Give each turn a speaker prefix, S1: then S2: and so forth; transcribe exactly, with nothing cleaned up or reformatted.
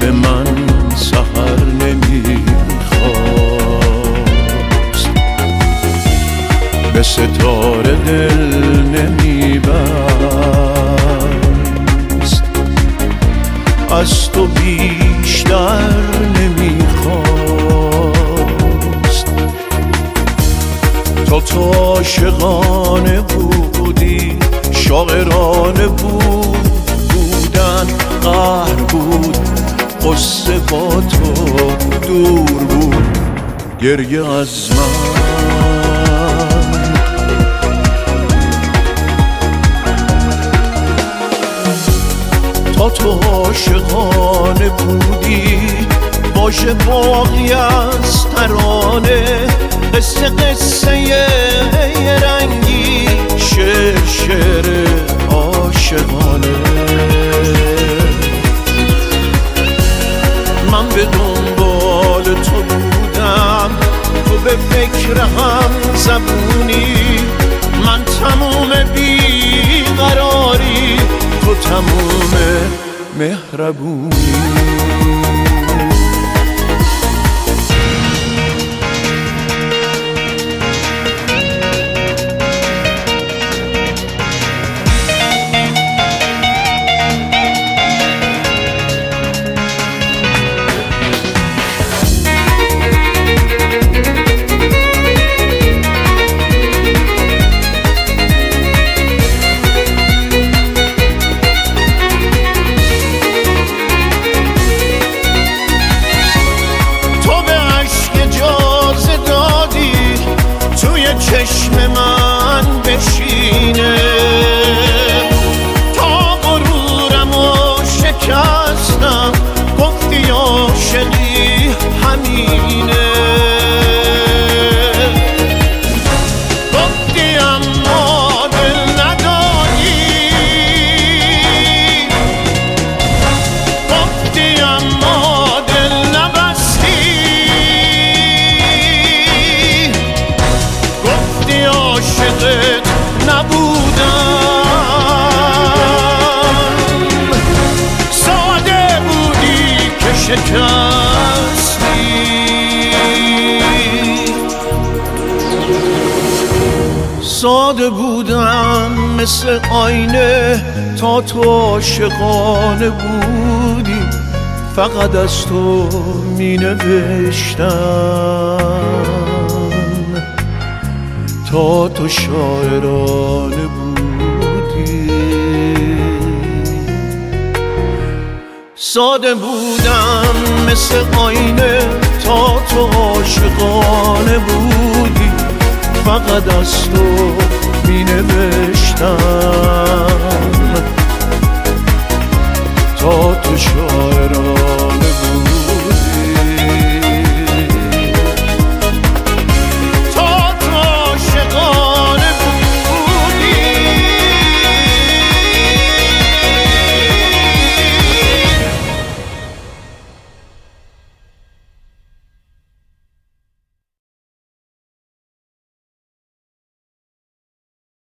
S1: به من سحر نمیخواست، به ستاره دل نمیبست، از تو بیشتر نمیخواست. تا تو عاشقانه بودی، شاعرانه بود، بودن قهر بود، قصه با تو دور بود، گریه از من. تا تو عاشقانه بودی، باشه باقی از ترانه، قصه قصه یه رنگی، شعر شعر عاشقانه. من به دنبال تو بودم، تو به فکر هم زبونی، من تموم بیقراری، تو تموم مهربونی. چشم من بشینه، تا غرورمو شکستم، گفتی عاشقی همینه، گفتی اما دل نداری، گفتی اما دل نبستی، عاشقت نبودم، ساده بودی که شکستی. ساده بودم مثل آینه، تا تو عاشقانه بودی، فقط از تو می نوشتم، تا تو شاعرانه بودی. ساده بودم مثل آینه، تا تو عاشقانه بودی، فقط از تو می نوشتم،